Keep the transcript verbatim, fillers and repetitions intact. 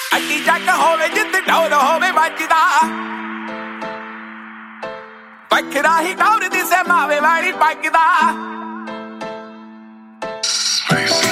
ਅੱਡੀ ਜੱਗ ਹੋਵੇ ਜਿੱਤ ਢੋਲ ਹੋਵੇ ਵੱਜਦਾ ਵੱਖਰਾ ਹੀ ਟੌਰ ਦਿਸੇ ਮਾਵੇ ਵਾਲੀ ਪੱਗ ਦਾ